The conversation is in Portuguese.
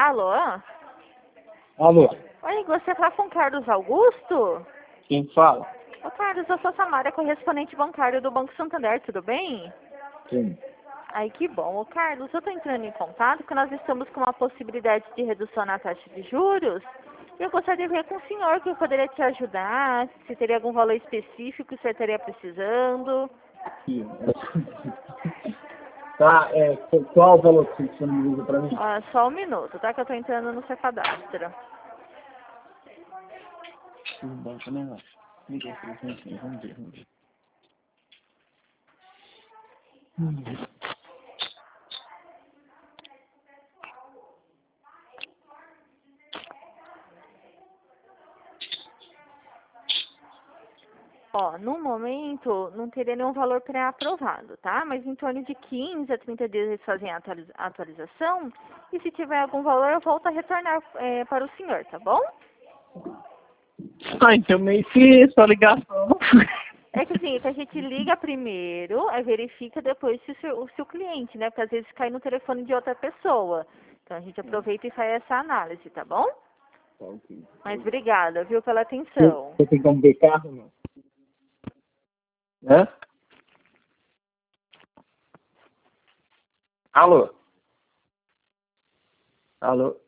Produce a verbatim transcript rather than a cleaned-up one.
Alô? Alô? Oi, você fala com Carlos Augusto? Quem fala? Ô Carlos, eu sou Samara, correspondente bancário do Banco Santander, tudo bem? Sim. Ai, que bom. Ô Carlos, eu tô entrando em contato porque nós estamos com uma possibilidade de redução na taxa de juros. E eu gostaria de ver com o senhor que eu poderia te ajudar, se teria algum valor específico que o senhor estaria precisando. Sim. Tá, é, qual o valor que você disponibiliza para mim? Ó, só um minuto, tá? Que eu tô entrando no seu cadastro. Sim, banco, né, lá? Me dê esse licencinho, vamos ver, vamos ver. Hum. Ó, no momento não teria nenhum valor pré-aprovado, tá? Mas em torno de quinze a trinta dias eles fazem a atualiza- a atualização. E se tiver algum valor, eu volto a retornar é, para o senhor, tá bom? Ah, então meio que sua ligação. É que assim, é que a gente liga primeiro, aí verifica depois se o, seu, o seu cliente, né? Porque às vezes cai no telefone de outra pessoa. Então a gente aproveita e faz essa análise, tá bom? Tá, ok. Mas obrigada, viu, pela atenção. Você tem como ver carro, não? Hã? Alô? Alô?